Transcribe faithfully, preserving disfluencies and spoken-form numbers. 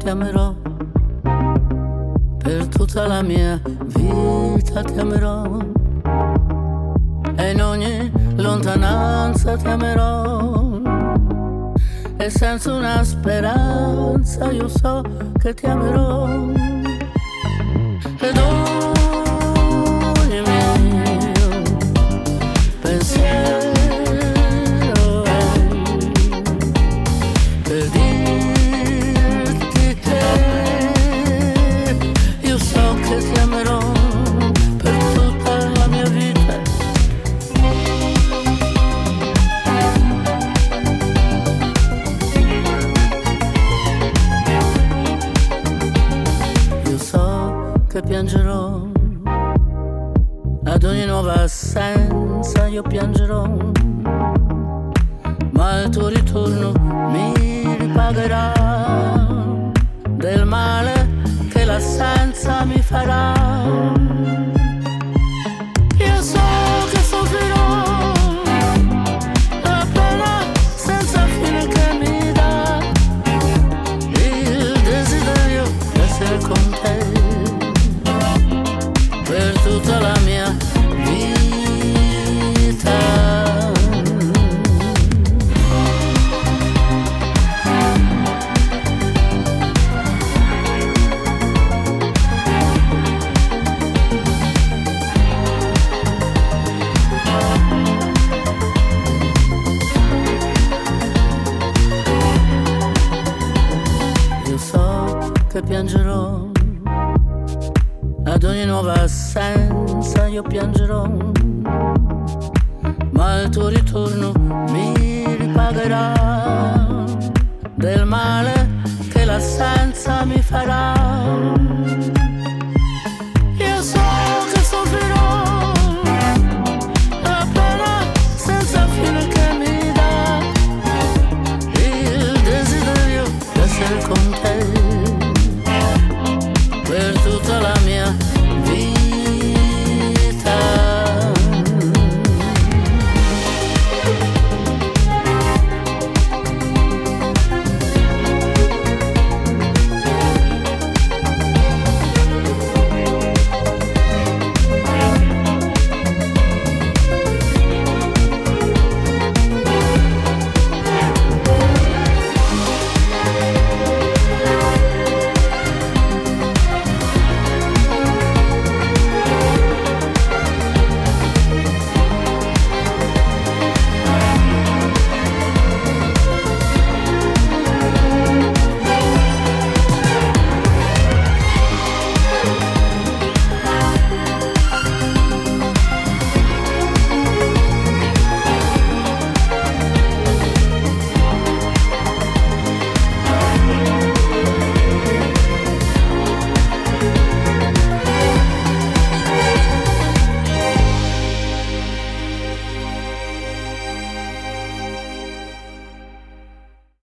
ti amerò, per tutta la mia vita ti amerò, e in ogni lontananza ti amerò, e senza una speranza io so che ti amerò, ed ogni mio pensiero è per dirti che io so che ti amerò per tutta la mia vita. Io so che piangerò ad ogni nuova assenza, io piangerò, ma il tuo ritorno mi ripagherà del male che l'assenza mi farà. Io so che soffrirò la pena senza fine che mi dà il desiderio di essere con te per tutta la mia vita. Io so che piangerò ad ogni nuova assenza, io piangerò, ma il tuo ritorno mi ripagherà del male che l'assenza mi farà.